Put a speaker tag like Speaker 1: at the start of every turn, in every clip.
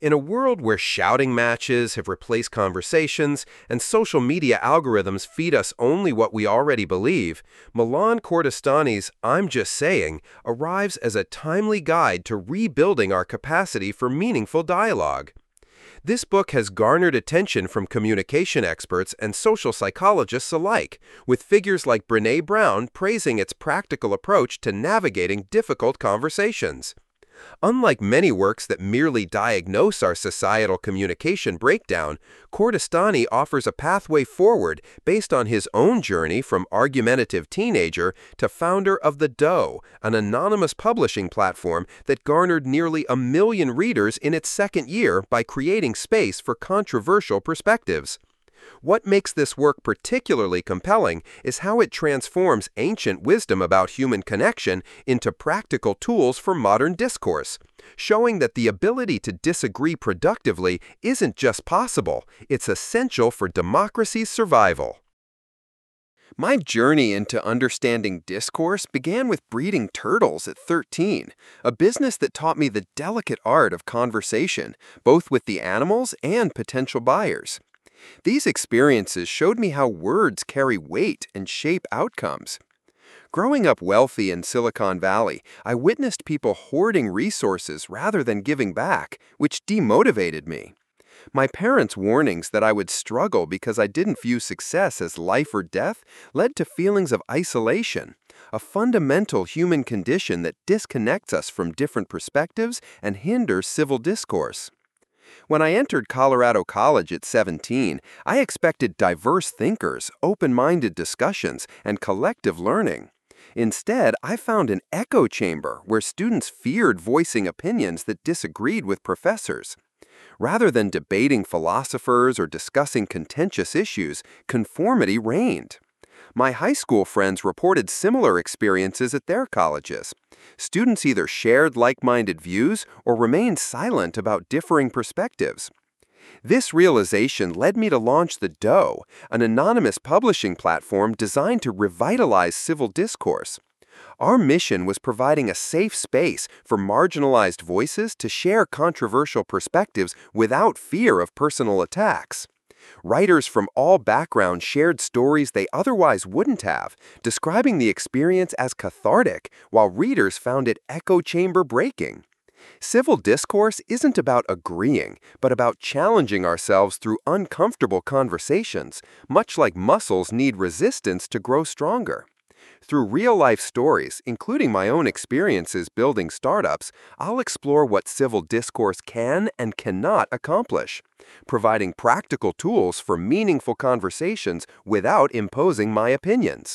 Speaker 1: In a world where shouting matches have replaced conversations and social media algorithms feed us only what we already believe, Milan Kordestani's I'm Just Saying arrives as a timely guide to rebuilding our capacity for meaningful dialogue. This book has garnered attention from communication experts and social psychologists alike, with figures like Brené Brown praising its practical approach to navigating difficult conversations. Unlike many works that merely diagnose our societal communication breakdown, Kordestani offers a pathway forward based on his own journey from argumentative teenager to founder of The Doe, an anonymous publishing platform that garnered nearly 1 million readers in its second year by creating space for controversial perspectives. What makes this work particularly compelling is how it transforms ancient wisdom about human connection into practical tools for modern discourse, showing that the ability to disagree productively isn't just possible, it's essential for democracy's survival. My journey into understanding discourse began with breeding turtles at 13, a business that taught me the delicate art of conversation, both with the animals and potential buyers. These experiences showed me how words carry weight and shape outcomes. Growing up wealthy in Silicon Valley, I witnessed people hoarding resources rather than giving back, which demotivated me. My parents' warnings that I would struggle because I didn't view success as life or death led to feelings of isolation, a fundamental human condition that disconnects us from different perspectives and hinders civil discourse. When I entered Colorado College at 17, I expected diverse thinkers, open-minded discussions, and collective learning. Instead, I found an echo chamber where students feared voicing opinions that disagreed with professors. Rather than debating philosophers or discussing contentious issues, conformity reigned. My high school friends reported similar experiences at their colleges. Students either shared like-minded views or remained silent about differing perspectives. This realization led me to launch The Doe, an anonymous publishing platform designed to revitalize civil discourse. Our mission was providing a safe space for marginalized voices to share controversial perspectives without fear of personal attacks. Writers from all backgrounds shared stories they otherwise wouldn't have, describing the experience as cathartic, while readers found it echo chamber breaking. Civil discourse isn't about agreeing, but about challenging ourselves through uncomfortable conversations, much like muscles need resistance to grow stronger. Through real-life stories, including my own experiences building startups, I'll explore what civil discourse can and cannot accomplish, providing practical tools for meaningful conversations without imposing my opinions.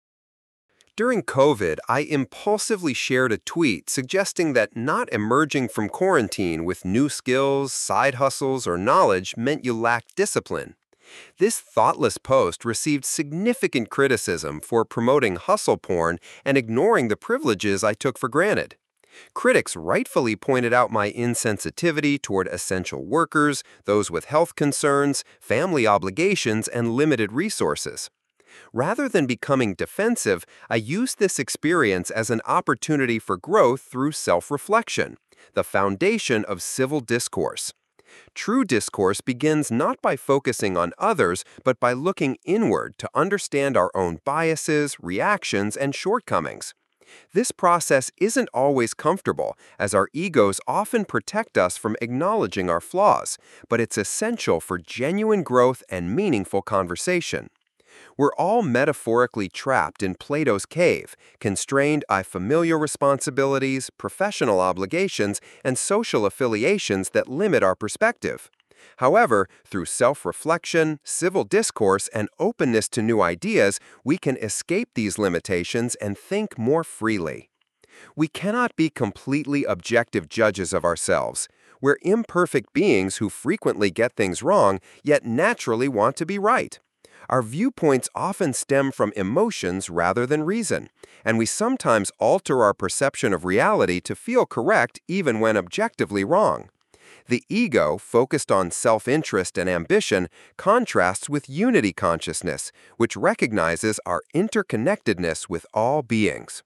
Speaker 1: During COVID, I impulsively shared a tweet suggesting that not emerging from quarantine with new skills, side hustles, or knowledge meant you lacked discipline. This thoughtless post received significant criticism for promoting hustle porn and ignoring the privileges I took for granted. Critics rightfully pointed out my insensitivity toward essential workers, those with health concerns, family obligations, and limited resources. Rather than becoming defensive, I used this experience as an opportunity for growth through self-reflection, the foundation of civil discourse. True discourse begins not by focusing on others, but by looking inward to understand our own biases, reactions, and shortcomings. This process isn't always comfortable, as our egos often protect us from acknowledging our flaws, but it's essential for genuine growth and meaningful conversation. We're all metaphorically trapped in Plato's cave, constrained by familial responsibilities, professional obligations, and social affiliations that limit our perspective. However, through self-reflection, civil discourse, and openness to new ideas, we can escape these limitations and think more freely. We cannot be completely objective judges of ourselves. We're imperfect beings who frequently get things wrong, yet naturally want to be right. Our viewpoints often stem from emotions rather than reason, and we sometimes alter our perception of reality to feel correct even when objectively wrong. The ego, focused on self-interest and ambition, contrasts with unity consciousness, which recognizes our interconnectedness with all beings.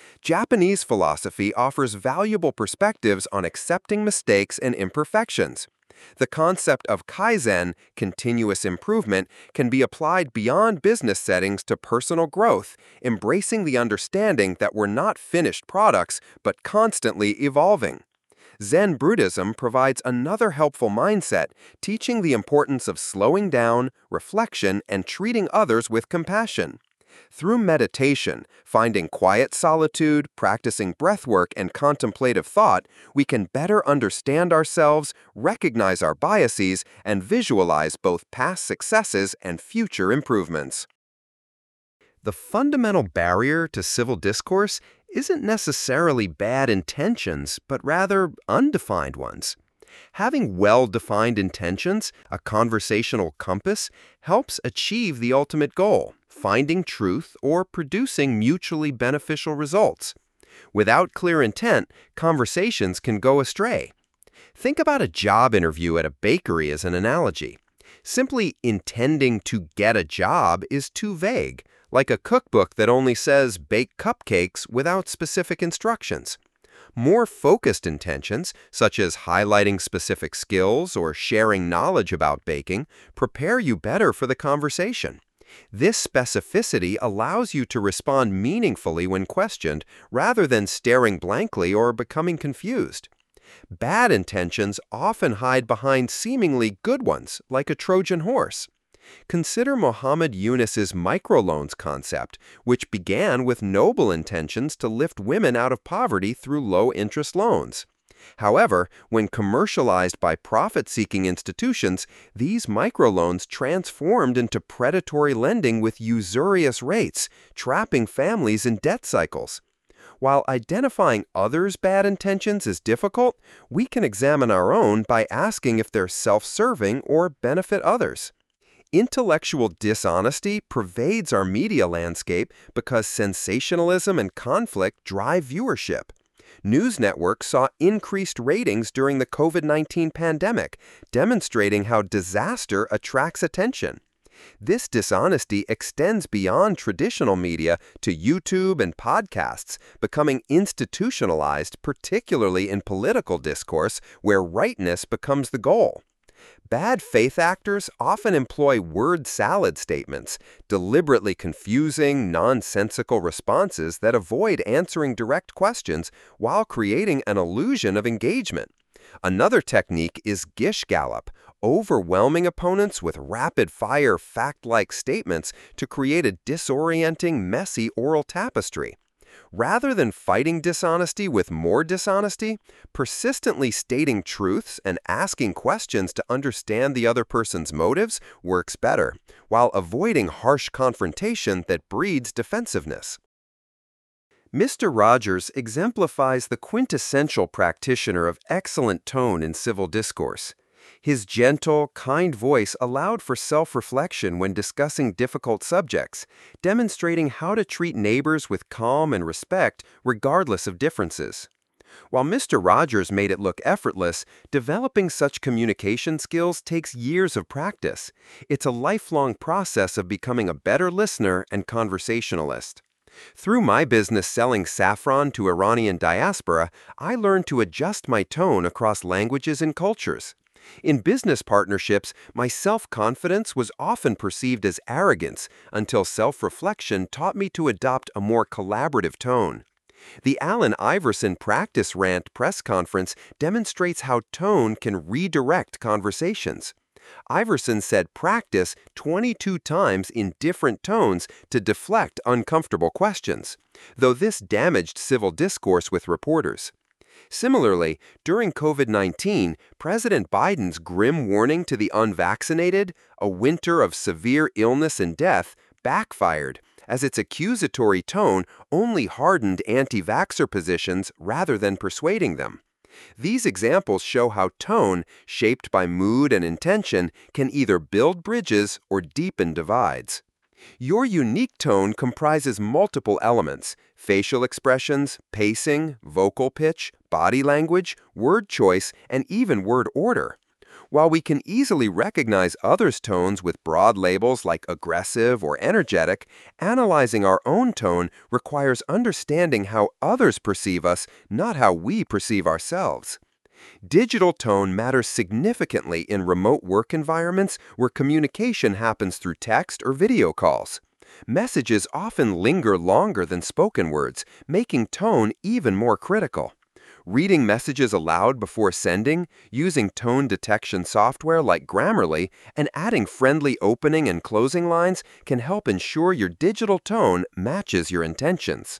Speaker 1: Japanese philosophy offers valuable perspectives on accepting mistakes and imperfections. The concept of kaizen, continuous improvement, can be applied beyond business settings to personal growth, embracing the understanding that we're not finished products, but constantly evolving. Zen Buddhism provides another helpful mindset, teaching the importance of slowing down, reflection, and treating others with compassion. Through meditation, finding quiet solitude, practicing breathwork, and contemplative thought, we can better understand ourselves, recognize our biases, and visualize both past successes and future improvements. The fundamental barrier to civil discourse isn't necessarily bad intentions, but rather undefined ones. Having well-defined intentions, a conversational compass, helps achieve the ultimate goal, finding truth or producing mutually beneficial results. Without clear intent, conversations can go astray. Think about a job interview at a bakery as an analogy. Simply intending to get a job is too vague, like a cookbook that only says bake cupcakes without specific instructions. More focused intentions, such as highlighting specific skills or sharing knowledge about baking, prepare you better for the conversation. This specificity allows you to respond meaningfully when questioned, rather than staring blankly or becoming confused. Bad intentions often hide behind seemingly good ones, like a Trojan horse. Consider Muhammad Yunus's microloans concept, which began with noble intentions to lift women out of poverty through low-interest loans. However, when commercialized by profit-seeking institutions, these microloans transformed into predatory lending with usurious rates, trapping families in debt cycles. While identifying others' bad intentions is difficult, we can examine our own by asking if they're self-serving or benefit others. Intellectual dishonesty pervades our media landscape because sensationalism and conflict drive viewership. News networks saw increased ratings during the COVID-19 pandemic, demonstrating how disaster attracts attention. This dishonesty extends beyond traditional media to YouTube and podcasts, becoming institutionalized, particularly in political discourse, where rightness becomes the goal. Bad faith actors often employ word salad statements, deliberately confusing, nonsensical responses that avoid answering direct questions while creating an illusion of engagement. Another technique is Gish Gallop, overwhelming opponents with rapid-fire, fact-like statements to create a disorienting, messy oral tapestry. Rather than fighting dishonesty with more dishonesty, persistently stating truths and asking questions to understand the other person's motives works better, while avoiding harsh confrontation that breeds defensiveness. Mr. Rogers exemplifies the quintessential practitioner of excellent tone in civil discourse. His gentle, kind voice allowed for self-reflection when discussing difficult subjects, demonstrating how to treat neighbors with calm and respect regardless of differences. While Mr. Rogers made it look effortless, developing such communication skills takes years of practice. It's a lifelong process of becoming a better listener and conversationalist. Through my business selling saffron to Iranian diaspora, I learned to adjust my tone across languages and cultures. In business partnerships, my self-confidence was often perceived as arrogance until self-reflection taught me to adopt a more collaborative tone. The Allen Iverson Practice Rant press conference demonstrates how tone can redirect conversations. Iverson said practice 22 times in different tones to deflect uncomfortable questions, though this damaged civil discourse with reporters. Similarly, during COVID-19, President Biden's grim warning to the unvaccinated, a winter of severe illness and death, backfired, as its accusatory tone only hardened anti-vaxxer positions rather than persuading them. These examples show how tone, shaped by mood and intention, can either build bridges or deepen divides. Your unique tone comprises multiple elements: facial expressions, pacing, vocal pitch, body language, word choice, and even word order. While we can easily recognize others' tones with broad labels like aggressive or energetic, analyzing our own tone requires understanding how others perceive us, not how we perceive ourselves. Digital tone matters significantly in remote work environments where communication happens through text or video calls. Messages often linger longer than spoken words, making tone even more critical. Reading messages aloud before sending, using tone detection software like Grammarly, and adding friendly opening and closing lines can help ensure your digital tone matches your intentions.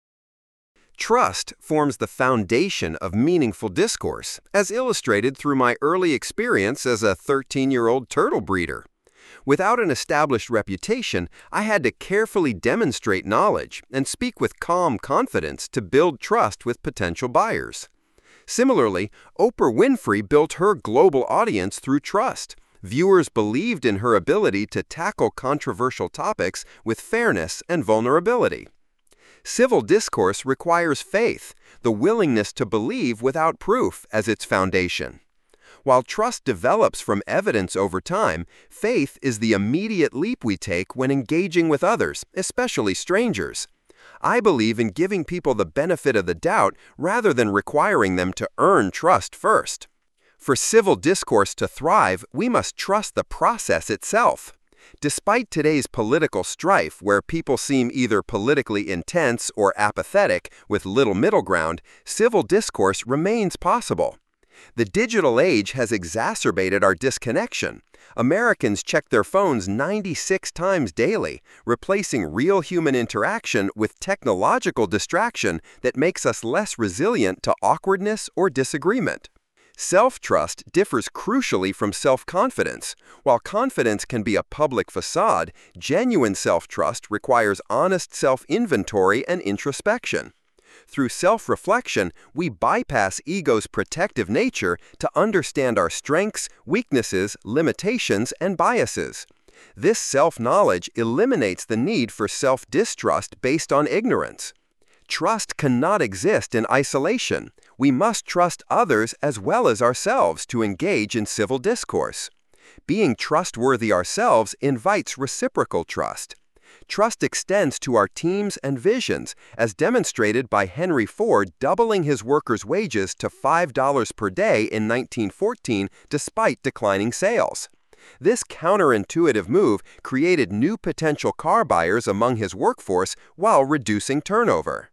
Speaker 1: Trust forms the foundation of meaningful discourse, as illustrated through my early experience as a 13-year-old turtle breeder. Without an established reputation, I had to carefully demonstrate knowledge and speak with calm confidence to build trust with potential buyers. Similarly, Oprah Winfrey built her global audience through trust. Viewers believed in her ability to tackle controversial topics with fairness and vulnerability. Civil discourse requires faith, the willingness to believe without proof, as its foundation. While trust develops from evidence over time, faith is the immediate leap we take when engaging with others, especially strangers. I believe in giving people the benefit of the doubt rather than requiring them to earn trust first. For civil discourse to thrive, we must trust the process itself. Despite today's political strife, where people seem either politically intense or apathetic with little middle ground, civil discourse remains possible. The digital age has exacerbated our disconnection. Americans check their phones 96 times daily, replacing real human interaction with technological distraction that makes us less resilient to awkwardness or disagreement. Self-trust differs crucially from self-confidence. While confidence can be a public facade, genuine self-trust requires honest self-inventory and introspection. Through self-reflection, we bypass ego's protective nature to understand our strengths, weaknesses, limitations, and biases. This self-knowledge eliminates the need for self-distrust based on ignorance. Trust cannot exist in isolation. We must trust others as well as ourselves to engage in civil discourse. Being trustworthy ourselves invites reciprocal trust. Trust extends to our teams and visions, as demonstrated by Henry Ford doubling his workers' wages to $5 per day in 1914 despite declining sales. This counterintuitive move created new potential car buyers among his workforce while reducing turnover.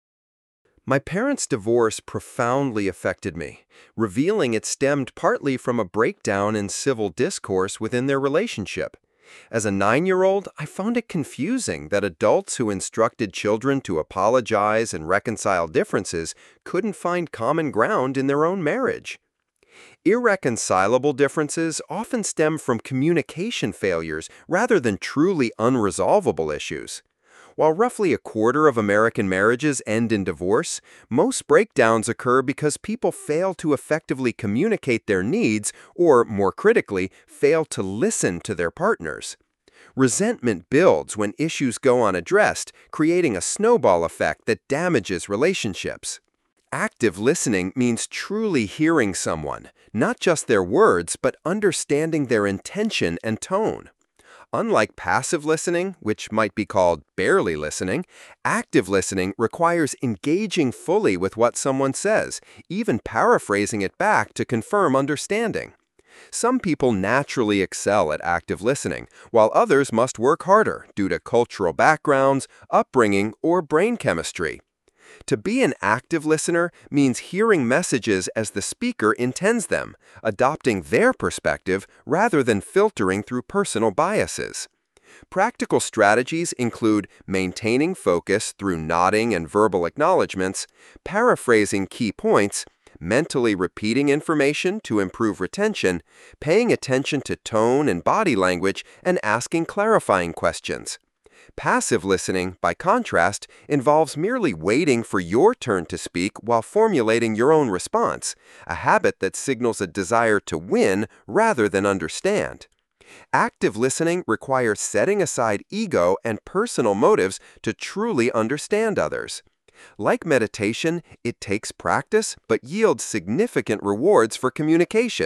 Speaker 1: My parents' divorce profoundly affected me, revealing it stemmed partly from a breakdown in civil discourse within their relationship. As a 9-year-old, I found it confusing that adults who instructed children to apologize and reconcile differences couldn't find common ground in their own marriage. Irreconcilable differences often stem from communication failures rather than truly unresolvable issues. While roughly a quarter of American marriages end in divorce, most breakdowns occur because people fail to effectively communicate their needs or, more critically, fail to listen to their partners. Resentment builds when issues go unaddressed, creating a snowball effect that damages relationships. Active listening means truly hearing someone, not just their words, but understanding their intention and tone. Unlike passive listening, which might be called barely listening, active listening requires engaging fully with what someone says, even paraphrasing it back to confirm understanding. Some people naturally excel at active listening, while others must work harder due to cultural backgrounds, upbringing, or brain chemistry. To be an active listener means hearing messages as the speaker intends them, adopting their perspective rather than filtering through personal biases. Practical strategies include maintaining focus through nodding and verbal acknowledgments, paraphrasing key points, mentally repeating information to improve retention, paying attention to tone and body language, and asking clarifying questions. Passive listening, by contrast, involves merely waiting for your turn to speak while formulating your own response, a habit that signals a desire to win rather than understand. Active listening requires setting aside ego and personal motives to truly understand others. Like meditation, it takes practice but yields significant rewards for communication.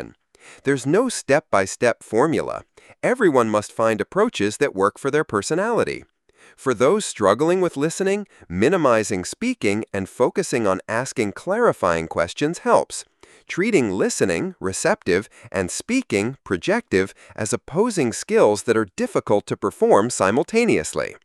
Speaker 1: There's no step-by-step formula. Everyone must find approaches that work for their personality. For those struggling with listening, minimizing speaking and focusing on asking clarifying questions helps. Treating listening, receptive, and speaking, projective, as opposing skills that are difficult to perform simultaneously.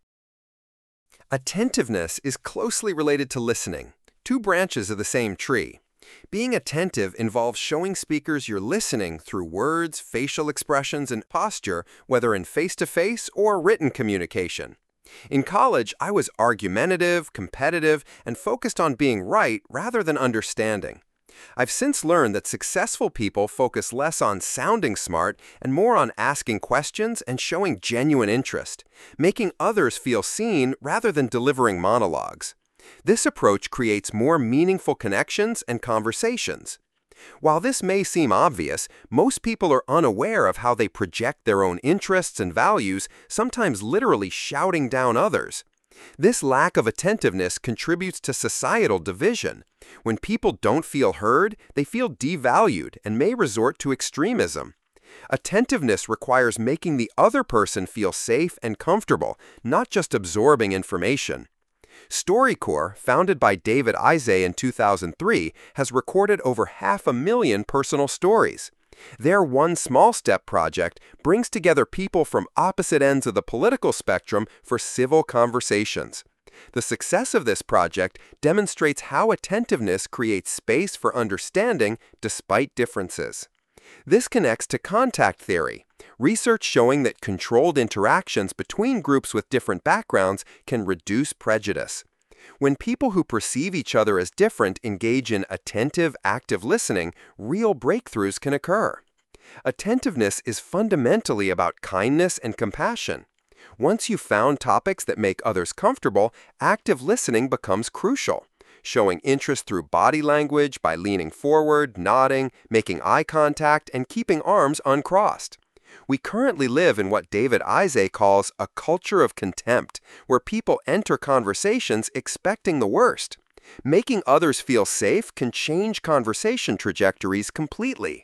Speaker 1: Attentiveness is closely related to listening, two branches of the same tree. Being attentive involves showing speakers you're listening through words, facial expressions, and posture, whether in face-to-face or written communication. In college, I was argumentative, competitive, and focused on being right rather than understanding. I've since learned that successful people focus less on sounding smart and more on asking questions and showing genuine interest, making others feel seen rather than delivering monologues. This approach creates more meaningful connections and conversations. While this may seem obvious, most people are unaware of how they project their own interests and values, sometimes literally shouting down others. This lack of attentiveness contributes to societal division. When people don't feel heard, they feel devalued and may resort to extremism. Attentiveness requires making the other person feel safe and comfortable, not just absorbing information. StoryCorps, founded by David Isay in 2003, has recorded over 500,000 personal stories. Their One Small Step project brings together people from opposite ends of the political spectrum for civil conversations. The success of this project demonstrates how attentiveness creates space for understanding despite differences. This connects to contact theory, research showing that controlled interactions between groups with different backgrounds can reduce prejudice. When people who perceive each other as different engage in attentive, active listening, real breakthroughs can occur. Attentiveness is fundamentally about kindness and compassion. Once you've found topics that make others comfortable, active listening becomes crucial. Showing interest through body language by leaning forward, nodding, making eye contact, and keeping arms uncrossed. We currently live in what David Isay calls a culture of contempt, where people enter conversations expecting the worst. Making others feel safe can change conversation trajectories completely.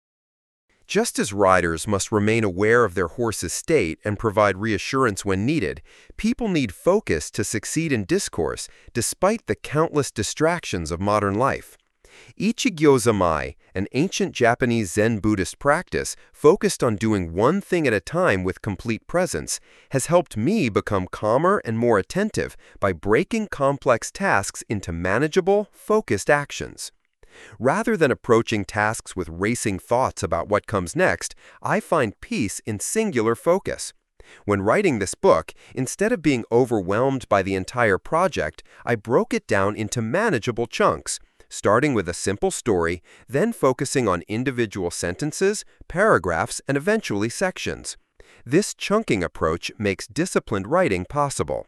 Speaker 1: Just as riders must remain aware of their horse's state and provide reassurance when needed, people need focus to succeed in discourse despite the countless distractions of modern life. Ichigyo Zamai, an ancient Japanese Zen Buddhist practice focused on doing one thing at a time with complete presence, has helped me become calmer and more attentive by breaking complex tasks into manageable, focused actions. Rather than approaching tasks with racing thoughts about what comes next, I find peace in singular focus. When writing this book, instead of being overwhelmed by the entire project, I broke it down into manageable chunks, starting with a simple story, then focusing on individual sentences, paragraphs, and eventually sections. This chunking approach makes disciplined writing possible.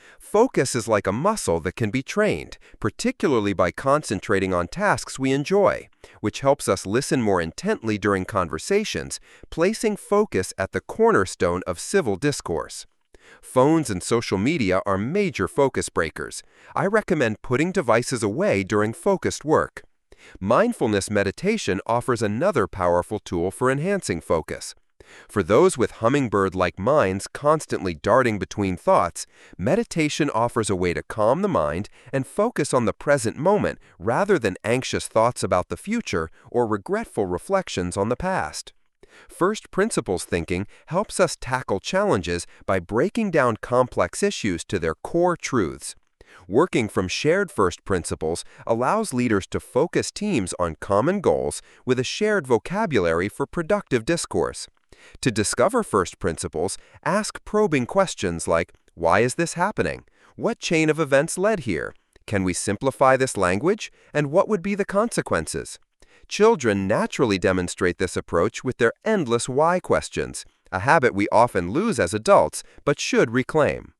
Speaker 1: Focus is like a muscle that can be trained, particularly by concentrating on tasks we enjoy, which helps us listen more intently during conversations, placing focus at the cornerstone of civil discourse. Phones and social media are major focus breakers. I recommend putting devices away during focused work. Mindfulness meditation offers another powerful tool for enhancing focus. For those with hummingbird-like minds constantly darting between thoughts, meditation offers a way to calm the mind and focus on the present moment rather than anxious thoughts about the future or regretful reflections on the past. First principles thinking helps us tackle challenges by breaking down complex issues to their core truths. Working from shared first principles allows leaders to focus teams on common goals with a shared vocabulary for productive discourse. To discover first principles, ask probing questions like, why is this happening? What chain of events led here? Can we simplify this language? And what would be the consequences? Children naturally demonstrate this approach with their endless why questions, a habit we often lose as adults but should reclaim.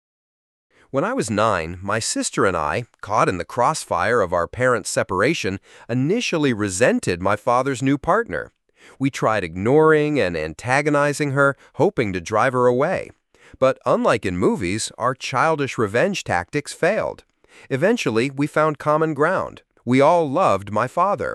Speaker 1: When I was 9, my sister and I, caught in the crossfire of our parents' separation, initially resented my father's new partner. We tried ignoring and antagonizing her, hoping to drive her away. But unlike in movies, our childish revenge tactics failed. Eventually, we found common ground. We all loved my father.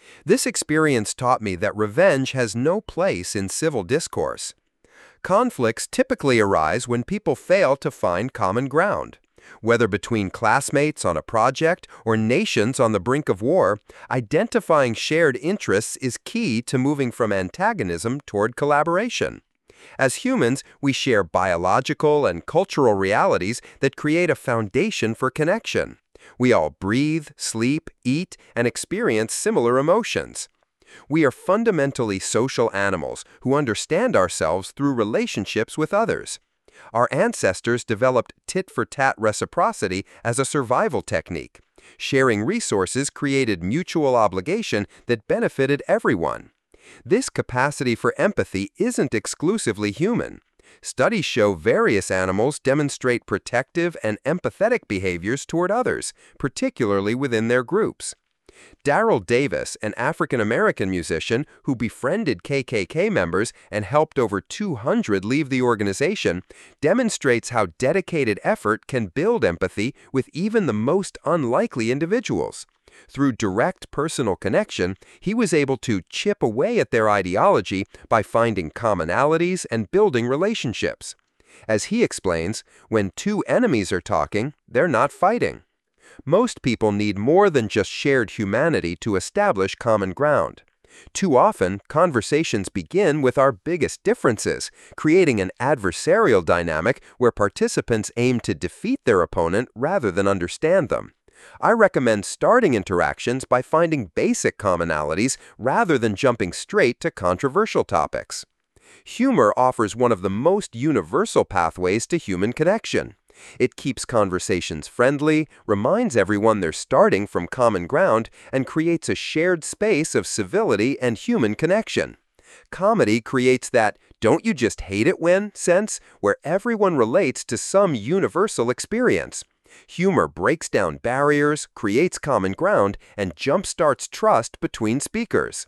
Speaker 1: This experience taught me that revenge has no place in civil discourse. Conflicts typically arise when people fail to find common ground. Whether between classmates on a project or nations on the brink of war, identifying shared interests is key to moving from antagonism toward collaboration. As humans, we share biological and cultural realities that create a foundation for connection. We all breathe, sleep, eat, and experience similar emotions. We are fundamentally social animals who understand ourselves through relationships with others. Our ancestors developed tit-for-tat reciprocity as a survival technique. Sharing resources created mutual obligation that benefited everyone. This capacity for empathy isn't exclusively human. Studies show various animals demonstrate protective and empathetic behaviors toward others, particularly within their groups. Daryl Davis, an African-American musician who befriended KKK members and helped over 200 leave the organization, demonstrates how dedicated effort can build empathy with even the most unlikely individuals. Through direct personal connection, he was able to chip away at their ideology by finding commonalities and building relationships. As he explains, when two enemies are talking, they're not fighting. Most people need more than just shared humanity to establish common ground. Too often, conversations begin with our biggest differences, creating an adversarial dynamic where participants aim to defeat their opponent rather than understand them. I recommend starting interactions by finding basic commonalities rather than jumping straight to controversial topics. Humor offers one of the most universal pathways to human connection. It keeps conversations friendly, reminds everyone they're starting from common ground, and creates a shared space of civility and human connection. Comedy creates that "don't you just hate it when" sense where everyone relates to some universal experience. Humor breaks down barriers, creates common ground, and jumpstarts trust between speakers.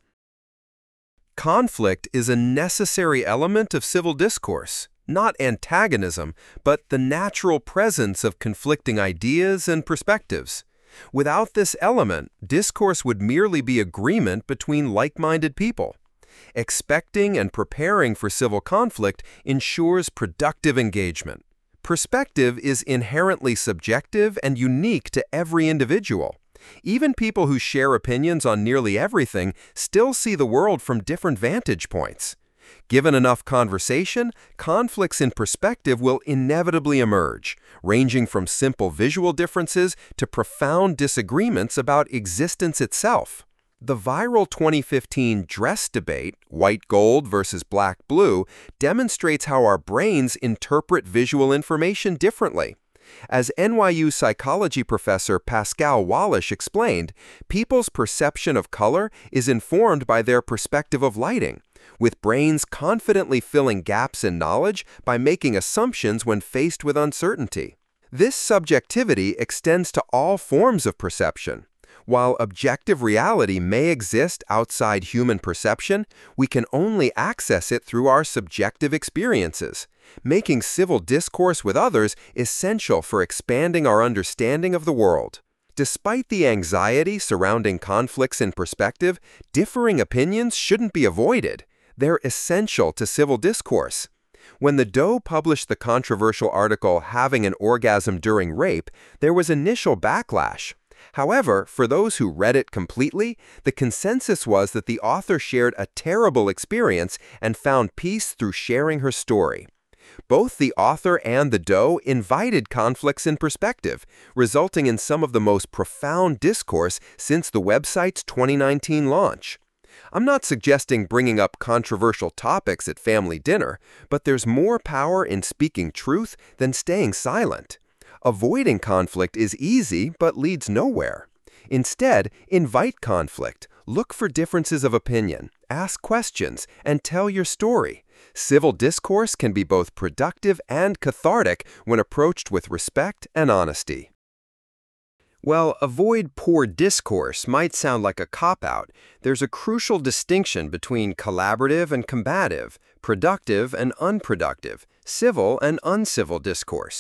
Speaker 1: Conflict is a necessary element of civil discourse. Not antagonism, but the natural presence of conflicting ideas and perspectives. Without this element, discourse would merely be agreement between like-minded people. Expecting and preparing for civil conflict ensures productive engagement. Perspective is inherently subjective and unique to every individual. Even people who share opinions on nearly everything still see the world from different vantage points. Given enough conversation, conflicts in perspective will inevitably emerge, ranging from simple visual differences to profound disagreements about existence itself. The viral 2015 dress debate, white gold versus black blue, demonstrates how our brains interpret visual information differently. As NYU psychology professor Pascal Wallish explained, people's perception of color is informed by their perspective of lighting, with brains confidently filling gaps in knowledge by making assumptions when faced with uncertainty. This subjectivity extends to all forms of perception. While objective reality may exist outside human perception, we can only access it through our subjective experiences. Making civil discourse with others essential for expanding our understanding of the world. Despite the anxiety surrounding conflicts in perspective, differing opinions shouldn't be avoided. They're essential to civil discourse. When the Doe published the controversial article "Having an Orgasm During Rape," there was initial backlash. However, for those who read it completely, the consensus was that the author shared a terrible experience and found peace through sharing her story. Both the author and the Doe invited conflicts in perspective, resulting in some of the most profound discourse since the website's 2019 launch. I'm not suggesting bringing up controversial topics at family dinner, but there's more power in speaking truth than staying silent. Avoiding conflict is easy but leads nowhere. Instead, invite conflict, look for differences of opinion, ask questions, and tell your story. Civil discourse can be both productive and cathartic when approached with respect and honesty. While avoid poor discourse might sound like a cop-out, there's a crucial distinction between collaborative and combative, productive and unproductive, civil and uncivil discourse.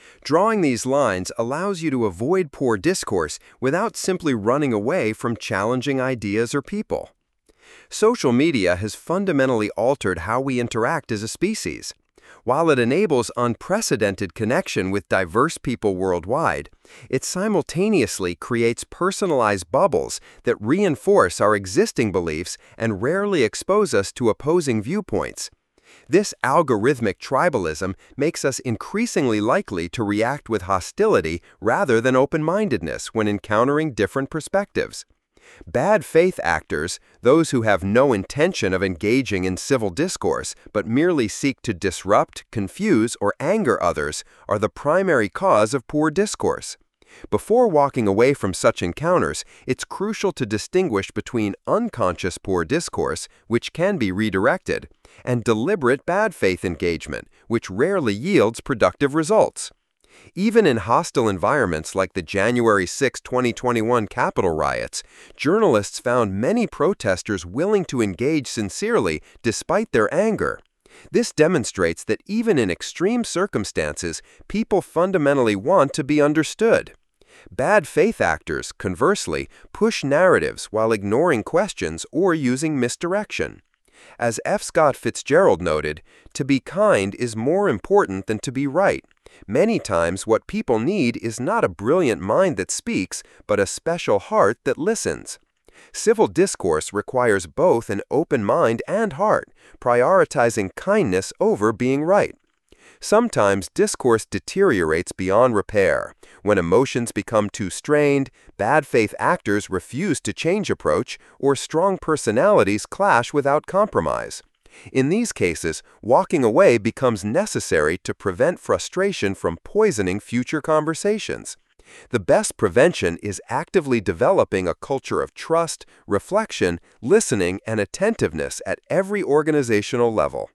Speaker 1: Drawing these lines allows you to avoid poor discourse without simply running away from challenging ideas or people. Social media has fundamentally altered how we interact as a species. While it enables unprecedented connection with diverse people worldwide, it simultaneously creates personalized bubbles that reinforce our existing beliefs and rarely expose us to opposing viewpoints. This algorithmic tribalism makes us increasingly likely to react with hostility rather than open-mindedness when encountering different perspectives. Bad faith actors, those who have no intention of engaging in civil discourse but merely seek to disrupt, confuse, or anger others, are the primary cause of poor discourse. Before walking away from such encounters, it's crucial to distinguish between unconscious poor discourse, which can be redirected, and deliberate bad faith engagement, which rarely yields productive results. Even in hostile environments like the January 6, 2021 Capitol riots, journalists found many protesters willing to engage sincerely despite their anger. This demonstrates that even in extreme circumstances, people fundamentally want to be understood. Bad faith actors, conversely, push narratives while ignoring questions or using misdirection. As F. Scott Fitzgerald noted, to be kind is more important than to be right. Many times what people need is not a brilliant mind that speaks, but a special heart that listens. Civil discourse requires both an open mind and heart, prioritizing kindness over being right. Sometimes discourse deteriorates beyond repair. When emotions become too strained, bad faith actors refuse to change approach, or strong personalities clash without compromise. In these cases, walking away becomes necessary to prevent frustration from poisoning future conversations. The best prevention is actively developing a culture of trust, reflection, listening, and attentiveness at every organizational level.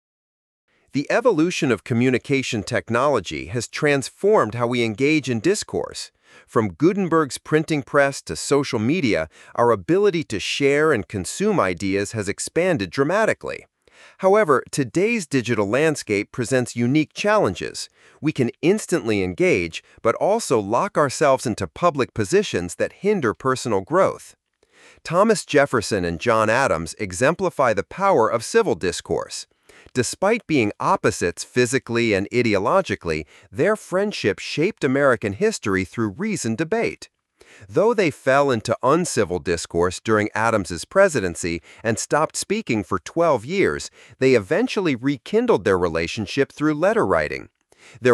Speaker 1: The evolution of communication technology has transformed how we engage in discourse. From Gutenberg's printing press to social media, our ability to share and consume ideas has expanded dramatically. However, today's digital landscape presents unique challenges. We can instantly engage, but also lock ourselves into public positions that hinder personal growth. Thomas Jefferson and John Adams exemplify the power of civil discourse. Despite being opposites physically and ideologically, their friendship shaped American history through reasoned debate. Though they fell into uncivil discourse during Adams's presidency and stopped speaking for 12 years, they eventually rekindled their relationship through letter writing. Their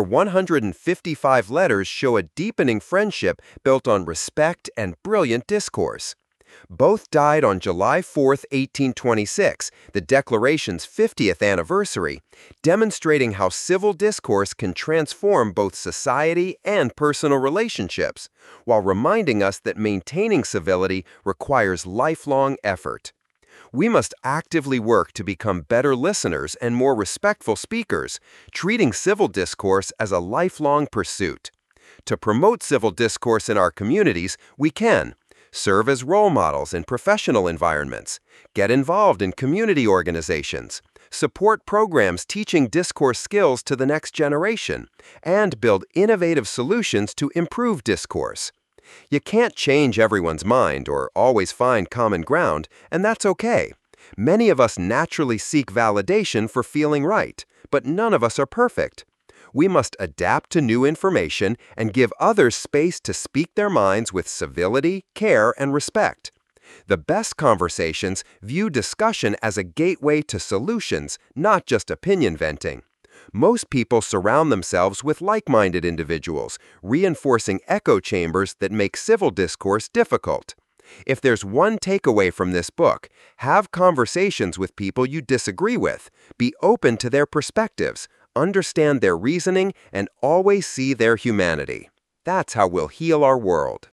Speaker 1: 155 letters show a deepening friendship built on respect and brilliant discourse. Both died on July 4, 1826, the Declaration's 50th anniversary, demonstrating how civil discourse can transform both society and personal relationships, while reminding us that maintaining civility requires lifelong effort. We must actively work to become better listeners and more respectful speakers, treating civil discourse as a lifelong pursuit. To promote civil discourse in our communities, we can serve as role models in professional environments, get involved in community organizations, support programs teaching discourse skills to the next generation, and build innovative solutions to improve discourse. You can't change everyone's mind or always find common ground, and that's okay. Many of us naturally seek validation for feeling right, but none of us are perfect. We must adapt to new information and give others space to speak their minds with civility, care, and respect. The best conversations view discussion as a gateway to solutions, not just opinion venting. Most people surround themselves with like-minded individuals, reinforcing echo chambers that make civil discourse difficult. If there's one takeaway from this book, have conversations with people you disagree with, be open to their perspectives, understand their reasoning, and always see their humanity. That's how we'll heal our world.